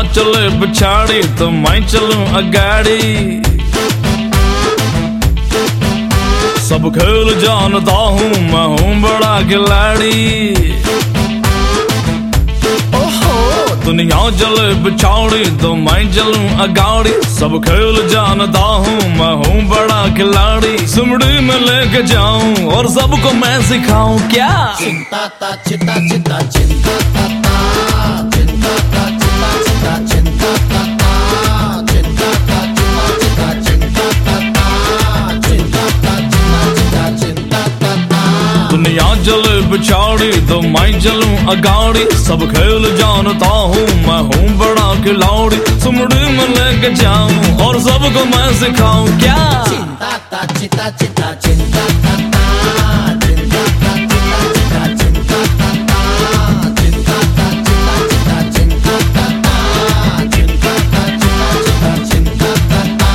चले पिछाड़ी तो मैं चलूं अगाड़ी। सब खेल जानता हूँ, मैं हूँ बड़ा खिलाड़ी। ओहो दुनिया चले पिछाड़ी तो मैं चलूं अगाड़ी। सब खेल जानता हूँ, मैं हूँ बड़ा खिलाड़ी। सुमड़ी में लेके जाऊं और सबको मैं सिखाऊं क्या। चिंता ता चिता चिता चिंता ता चिंता ता चिता चिता चिंता ता चिंता ता चिता चिंता चिंता ता चिता चिंता ता। दुनिया चले पिछाड़ी तो मैं चलूं अगाड़ी। सब खेल जानता हूँ, मैं हूँ बड़ा खिलाड़ी। सुमड़ी में लेके जाऊं और सबको मैं सिखाऊं क्या। चिंता ता चिता चिता चिंता ता चिंता ता चिता चिता चिंता ता चिंता ता चिता चिता चिंता ता चिंता ता चिता चिता चिंता ता।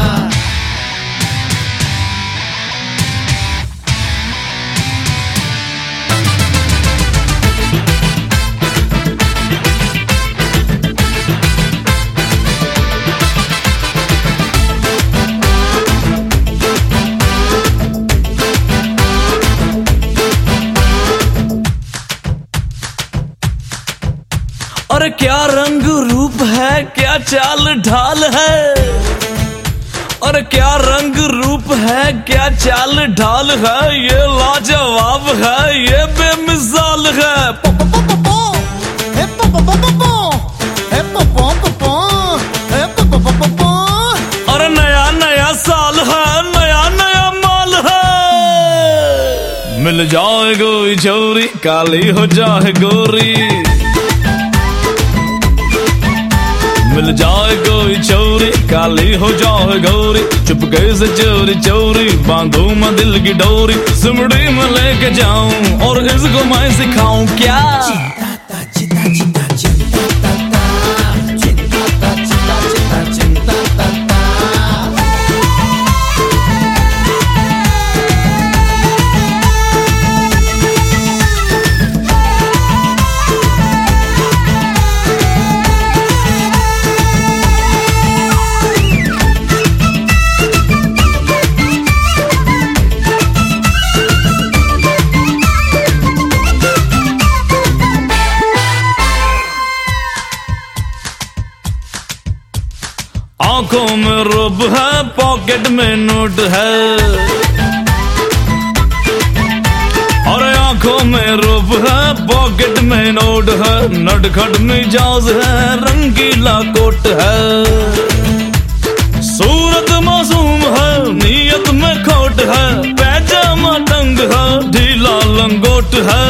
अरे क्या रंग रूप है, क्या चाल ढाल है। अरे क्या रंग रूप है, क्या चाल ढाल है। ये लाजवाब है, ये बेमिसाल है। अरे नया नया साल है, नया नया माल है। मिल जाए कोई छोरी, काली हो जाए गोरी। मिल जाए कोई छोरी, काली हो जाए गौरी। चुपके से चोरी चोरी बांधू मैं दिल की डोरी। सुमड़ी में लेके जाऊं और इसको मैं सिखाऊं क्या। चिंता ता चिता चिता चिंता ता चिंता ता चिता चिता चिंता ता। आंखों में रूप है, पॉकेट में नोट है। अरे आंखों में रूप है, पॉकेट में नोट है। नटखट मिजाज है, रंगीला कोट है। सूरत मासूम है, नीयत में खोट है। पैजामा तंग है, ढीला लंगोट है।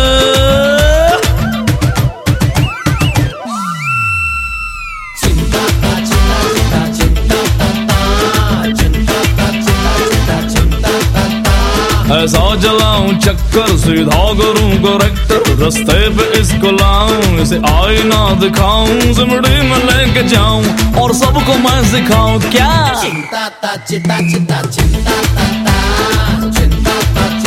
ऐसा चलाऊं चक्कर, सीधा करूं करेक्टर। रास्ते पे इसको लाऊं, इसे आईना दिखाऊं। सिमड़ी में लेके जाऊं और सबको मैं सिखाऊं क्या। चिंता ता चिता चिता चिंता ता चिंता ता